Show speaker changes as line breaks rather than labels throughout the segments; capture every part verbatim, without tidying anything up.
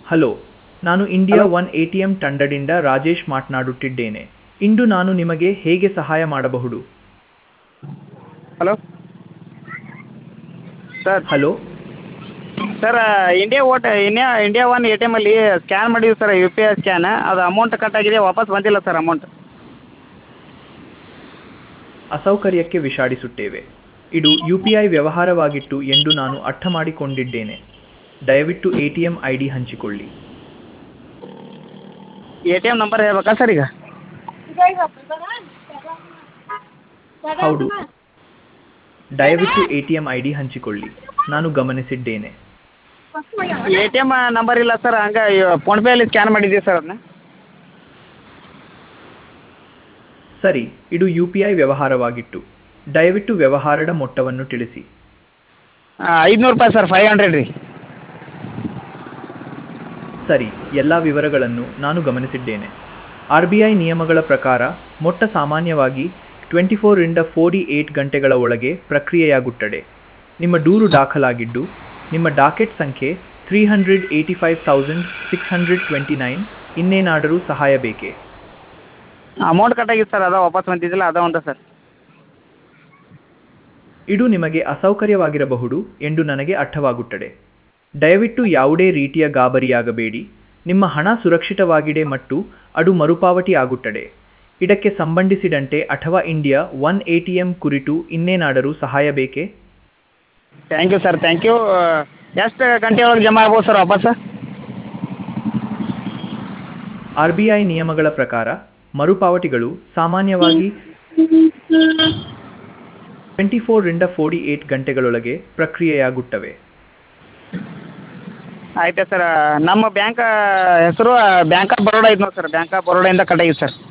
Hello, ನಾನು India
hello
one A T M ತಂಡದಿಂದ ರಾಜೇಶ್ ಮಾತನಾಡುತ್ತಿದ್ದೇನೆ. ಇಂದು ನಾನು ನಿಮಗೆ ಹೇಗೆ ಸಹಾಯ ಮಾಡಬಹುದು?
Hello sir
hello,
sir India ಓಟ್ India India one A T ಎಮಲ್ಲಿ ಸ್ಕ್ಯಾನ್ ಮಾಡಿದ್ವಿ sir, U P I scan ಅದು ಅಮೌಂಟ್ ಕಟ್ ಆಗಿದೆ, ವಾಪಸ್ ಬಂದಿಲ್ಲ ಸರ್ ಅಮೌಂಟ್.
ಅಸೌಕರ್ಯಕ್ಕೆ ವಿಷಾದಿಸುತ್ತೇವೆ. ಇದು ಯು ಪಿ ಐ ವ್ಯವಹಾರವಾಗಿತ್ತು ಎಂದು ನಾನು ಅರ್ಥಮಾಡಿಕೊಂಡಿದ್ದೇನೆ. ದಯವಿಟ್ಟು A T M I D ಹಂಚಿಕೊಳ್ಳಿ.
ಎ ಟಿ ಎಮ್ ನಂಬರ್ ಹೇಳ್ಬೇಕಾ ಸರ್ ಈಗ?
ಹೌದು, ದಯವಿಟ್ಟು A T M I D ಹಂಚಿಕೊಳ್ಳಿ. ನಾನು ಗಮನಿಸಿದ್ದೇನೆ.
ಎ ಟಿ ಎಮ್ ನಂಬರ್ ಇಲ್ಲ ಸರ್, ಹಂಗೆ ಫೋನ್ಪೇಯಲ್ಲಿ ಸ್ಕ್ಯಾನ್ ಮಾಡಿದ್ದೀವಿ ಸರ್ ಅದನ್ನ.
ಸರಿ, ಇದು ಯು ಪಿ ಐ ವ್ಯವಹಾರವಾಗಿತ್ತು. ದಯವಿಟ್ಟು ವ್ಯವಹಾರದ ಮೊತ್ತವನ್ನು ತಿಳಿಸಿ.
ಐದುನೂರು ರೂಪಾಯಿ ಸರ್, ಫೈವ್ ಹಂಡ್ರೆಡ್ ರೀ.
ಸರಿ, ಎಲ್ಲ ವಿವರಗಳನ್ನು ನಾನು ಗಮನಿಸಿದ್ದೇನೆ. ಆರ್ ಬಿ ಐ ನಿಯಮಗಳ ಪ್ರಕಾರ ಮೊತ್ತ ಸಾಮಾನ್ಯವಾಗಿ ಟ್ವೆಂಟಿ ಫೋರಿಂದ ಫೋರ್ಟಿ ಏಟ್ ಗಂಟೆಗಳ ಒಳಗೆ ಪ್ರಕ್ರಿಯೆಯಾಗುತ್ತದೆ. ನಿಮ್ಮ ದೂರು ದಾಖಲಾಗಿದ್ದು, ನಿಮ್ಮ ಡಾಕೆಟ್ ಸಂಖ್ಯೆ three hundred eighty five thousand six hundred twenty nine. ಇನ್ನೇನಾದರೂ ಸಹಾಯ ಬೇಕೇ?
ಅಮೌಂಟ್ ಕಟ್ ಆಗಿತ್ತು ಸರ್, ಅದ ವಾಪಸ್ ಬಂದಿದ್ದಿಲ್ಲ, ಅದ ಒಂದು ಸರ್.
ಇದು ನಿಮಗೆ ಅಸೌಕರ್ಯವಾಗಿರಬಹುದು ಎಂದು ನನಗೆ ಅರ್ಥವಾಗುತ್ತದೆ. ದಯವಿಟ್ಟು ಯಾವುದೇ ರೀತಿಯ ಗಾಬರಿಯಾಗಬೇಡಿ. ನಿಮ್ಮ ಹಣ ಸುರಕ್ಷಿತವಾಗಿದೆ ಮತ್ತು ಅದು ಮರುಪಾವತಿ ಆಗುತ್ತದೆ. ಇದಕ್ಕೆ ಸಂಬಂಧಿಸಿದಂತೆ ಅಥವಾ India one A T M ಕುರಿತು ಇನ್ನೇನಾದರೂ ಸಹಾಯ ಬೇಕೇ?
Thank you sir, thank you. ಎಷ್ಟು ಗಂಟೆ ಒಳಗೆ ಜಮಾ ಆಗ್ಬೋದು ಸರ್ ವಾಪಸ್?
ಆರ್ ಬಿ ಐ ನಿಯಮಗಳ ಪ್ರಕಾರ ಮರುಪಾವತಿಗಳು ಸಾಮಾನ್ಯವಾಗಿ ಟ್ವೆಂಟಿ ಫೋರಿಂದ ಫೋರ್ಟಿ ಏಟ್ ಗಂಟೆಗಳೊಳಗೆ ಪ್ರಕ್ರಿಯೆಯಾಗುತ್ತವೆ.
ಆಯ್ತು ಸರ್, ನಮ್ಮ ಬ್ಯಾಂಕ್ ಹೆಸರು ಬ್ಯಾಂಕ್ ಆಫ್ ಬರೋಡಾ ಐತೆ ನೋಡಿ ಸರ್, ಬ್ಯಾಂಕ್ ಆಫ್ ಬರೋಡಾಯಿಂದ ಕಟ್ ಆಗಿದೆ ಸರ್.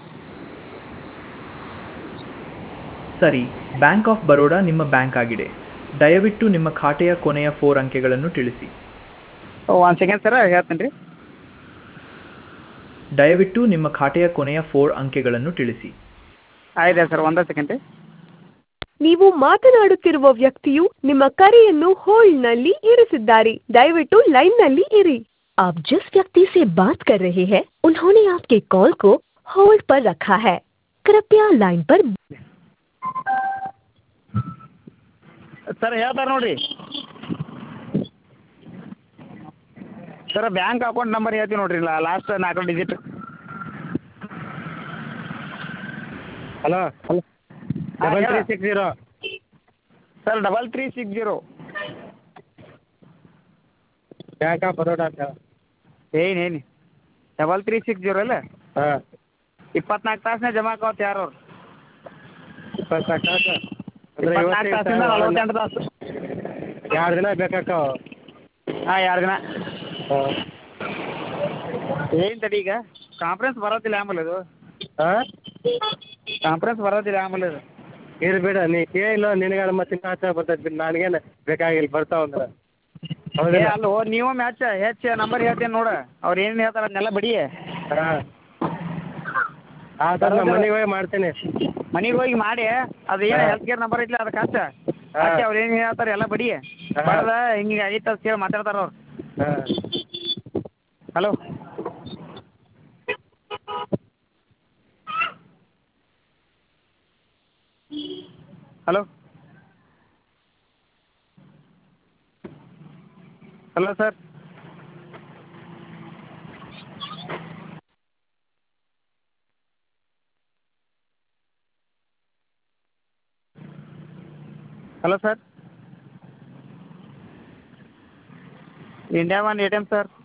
ಸರಿ, ಬ್ಯಾಂಕ್ ಆಫ್ ಬರೋಡಾ ನಿಮ್ಮ ಬ್ಯಾಂಕ್ ಆಗಿದೆ. ದಯವಿಟ್ಟು ನಿಮ್ಮ ಖಾತೆಯ ಕೊನೆಯ ಫೋರ್ ಅಂಕೆಗಳನ್ನು ತಿಳಿಸಿ.
ಒಂದು ಸೆಕೆಂಡ್ ಸರ್, ಹೇಳ್ತೀನಿ ರೀ.
ದಯವಿಟ್ಟು ನಿಮ್ಮ ಖಾತೆಯ ಕೊನೆಯ ಫೋರ್ ಅಂಕೆಗಳನ್ನು ತಿಳಿಸಿ.
ಆಯ್ತು ಸರ್, ಒಂದೇ ಸೆಕೆಂಡ್ ರೀ.
ನೀವು ಮಾತನಾಡುತ್ತಿರುವ ವ್ಯಕ್ತಿಯು ನಿಮ್ಮ ಕರೆಯನ್ನು ಹೋಲ್ಡ್ನಲ್ಲಿ ಇರಿಸಿದ್ದಾರೆ. ದಯವಿಟ್ಟು ಲೈನ್ನಲ್ಲಿ ಇರಿ. आप जिस व्यक्ति से बात कर रहे हैं उन्होंने आपके कॉल को होल्ड पर रखा है. कृपया लाइन पर.
ಸರ್ ಹೇಳ್ತಾರೆ ನೋಡಿರಿ ಸರ್, ಬ್ಯಾಂಕ್ ಅಕೌಂಟ್ ನಂಬರ್ ಹೇಳ್ತೀವಿ ನೋಡಿರಿ, ಲಾಸ್ಟ್ ನಾಲ್ಕು digit.
Hello
hello
double three six zero.
Sir, double three six zero
bank of Baroda ಅಂತ.
ಏನು ಏನು ಡಬಲ್ ತ್ರೀ ಸಿಕ್ಸ್ ಜೀರೋ ಅಲ್ಲ?
ಹಾಂ,
ಇಪ್ಪತ್ನಾಲ್ಕು ತಾಸನೇ ಜಮಾ ಆಕಾವತ್ತು ಯಾರು ಅವ್ರು?
ಇಪ್ಪತ್ನಾಲ್ಕು ತಾಸು ಅಂದರೆ
ಇಪ್ಪತ್ನಾಲ್ಕು ತಾಸಿಂದ ನಲವತ್ತೆಂಟು ತಾಸು.
ಎರಡು ದಿನ ಬೇಕಾಗ್ತಾವ.
ಹಾಂ, ಎರಡು ದಿನ.
ಹಾಂ
ಏನು ತಡಿ, ಈಗ ಕಾನ್ಫರೆನ್ಸ್ ಬರೋದಿಲ್ಲ ಆಮೇಲೆ ಇದು,
ಹಾಂ
ಕಾನ್ಫರೆನ್ಸ್ ಬರೋದಿಲ್ಲ ಆಮೇಲೆ ಇದು.
ಇರು ಬಿಡ, ನೀ ಕೇಳಿಲ್ಲ ನಿನಗೆ ಮತ್ತೆ ಇನ್ನೂ ಬರ್ತೈತೆ ಬಿಡು, ನನಗೇನು ಬೇಕಾಗಿಲ್ಲ, ಬರ್ತಾವ ಅಂದ್ರೆ
ಏ
ಹೌದಿಲ್ಲ?
ಅಲ್ಲೋ, ನೀವು ಮ್ಯಾಚ್ ಹೆಚ್ಚು ನಂಬರ್ ಹೇಳ್ತೇನೆ ನೋಡು, ಅವ್ರು ಏನು ಹೇಳ್ತಾರೆ ಅದನ್ನೆಲ್ಲ ಬಡಿ.
ಹಾಂ ಹಾಂ ಸರ್, ನಾನು ಮನೆಗೆ ಹೋಗಿ ಮಾಡ್ತೇನೆ.
ಮನೆಗೆ ಹೋಗಿ ಮಾಡಿ, ಅದು ಏನು ಹೆಲ್ತ್ ಕೇರ್ ನಂಬರ್ ಐತಿಲ್ಲ ಅದಕ್ಕೆ ಹಚ್ಚ ಹಚ್ಚಿ ಅವ್ರು ಏನು ಹೇಳ್ತಾರೆ ಎಲ್ಲ ಬಡಿ. ಬಡ್ದ ಹಿಂಗೆ ಆಗಿತ್ತು ಅಂತ ಕೇಳಿ ಮಾತಾಡ್ತಾರ ಅವ್ರು.
ಹಾಂ
hello hello hello sir. Hello sir, India one A T M sir.